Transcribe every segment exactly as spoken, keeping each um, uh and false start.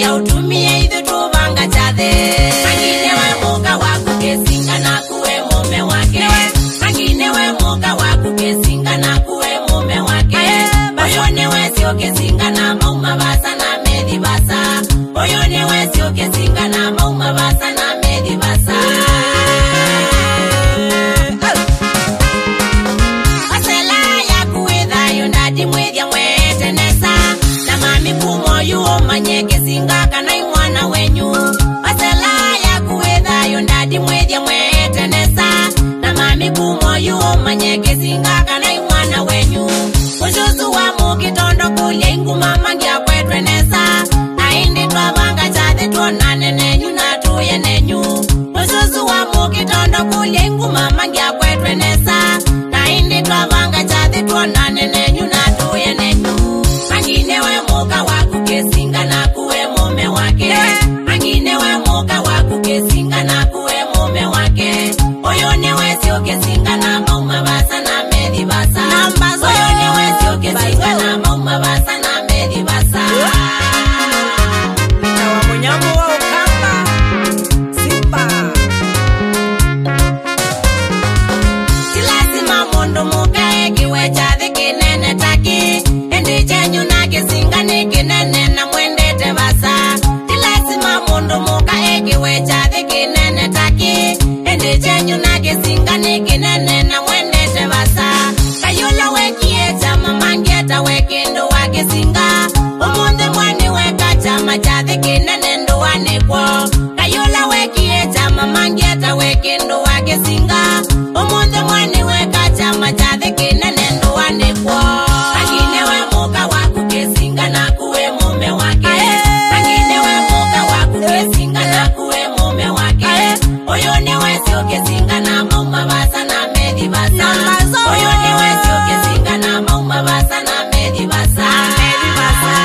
ya utumie idhu tuvanga chadhe. Angine we muka waku kesinga na kuwe mume wake. Angine we muka waku kesinga na kuwe mume wake. Oyone we sio kesinga na mauma basa na medi basa. Oyone we sio kesinga na mauma basa na medi basa. Asela ya kuwedha yondadi mwedya mwete nesa. Na mami kumo yuo manye kesinga kana imwana wenyu. Asela ya kuwedha yondadi mwedya mwete nesa. Na mami kumo yuo manye kesinga kana imwana wenyu. Ujuzu wa mukitondo kulye inguma mangia kwetwe nesa. Na indi twavanga chadhi tuonane nenyu na tuye nenyu. Ujuzu wa mukitondo kulye inguma mangia kwetwe nesa. Na indi twavanga chadhi tuonane nenyu na tuye nenyu. Angine we muka waku kesinga na kuwe mume wake. Angine we muka waku kesinga na kuwe mume wake. Oyone we sio kesinga na mauma basa na medi basa. Oyone we sio kesinga na mauma basa na medi basa. Pita wa munyambo wa ukamba Simba. Silazima mundu muka ekiwe chadhi kinene taki. Endi chenyu na kesinga ni kinene na mwendete basa. Silazima mundu muka ekiwe chadhi kinene taki. Endi chenyu na kesinga ni kinene na mwendete basa. Kayula wekie chama mangeta wekindu wa kesinga. Umunde mwani weka chama chadhi kinene nduwane kwa. Kayula wekie chama mangeta wekindu wa kesinga. Umunde mwani weka chama chadhi kinene nduwane kwa. Angine we muka waku kesinga na kuwe mume wake. Angine we muka waku kesinga na kuwe mume wake. Oyone we sio kesinga na mauma basa na medi basa. Oyone we sio kesinga na mauma basa na medi basa. Medi basa.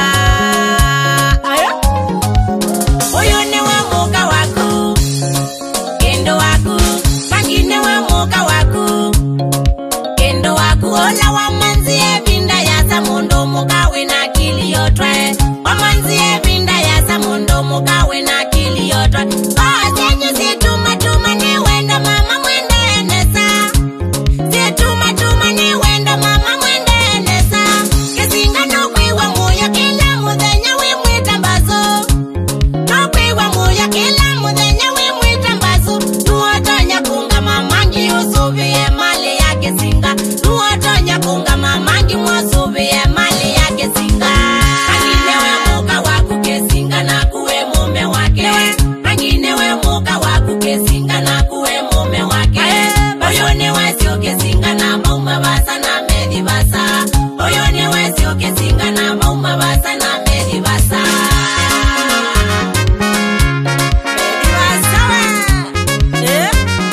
Oyone we muka waku kendo waku. Angine we muka waku kendo waku. Ola wa manzie binda ya samundo mukawe na kilio twe. Wa manzie binda ya samundo mukawe na kilio twe. Oh, senyu si tuma tuma ni wenda mama mwende nesa. Si tuma tuma ni wenda mama mwende nesa. Kesinga no kwiwa muya kila muthenya we mwitambazo. No kwiwa muya kila muthenya we mwitambazo. Nuotonya kunga mamangi usuvie mali ya kesinga. Nuotonya kunga mamangi mwasuvie mali ya kesinga. Angine we muka waku kesinga na kuwe mume wake. Angine we muka waku kesinga na kuwe mume wake. Oyone we sio kesinga na mauma basa na medi basa. Oyone we sio kesinga na mauma basa na medi basa. Medi basa we. Eh?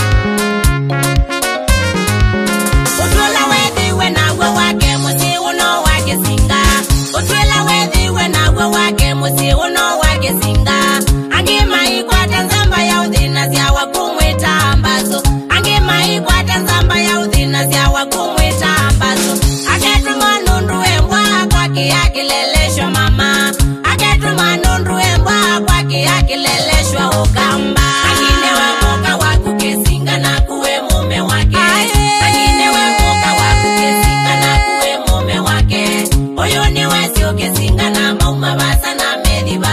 Utwela wedhi we na gwe wake musi uno wake singa. Utwela wedhi we na gwe wake musi uno wake singa. Angima ikwata nzamba ya udhina zya wakumwita ambazo. Angima ikwata nzamba ya udhina zya wakumwita ambazo. Aketuma nundu embwa kwaki akileleshwa mama. Aketuma nundu embwa kwaki akileleshwa ukamba. Angine we muka waku kesinga na kuwe mume wake. Angine we muka waku kesinga na kuwe mume wake. Oyone we sio kesinga na mauma basa na medi basa.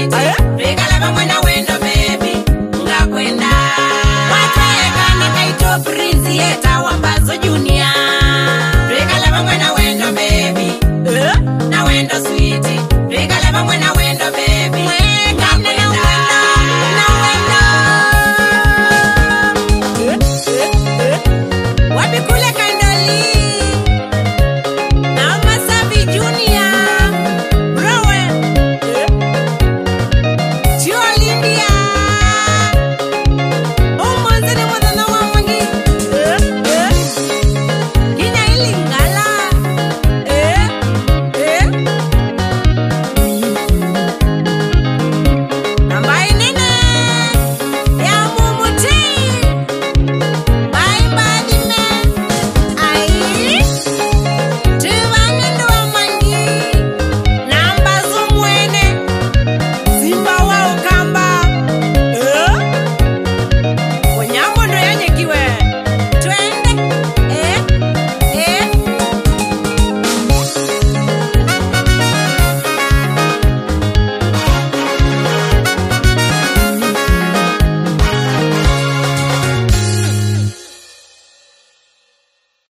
Aya.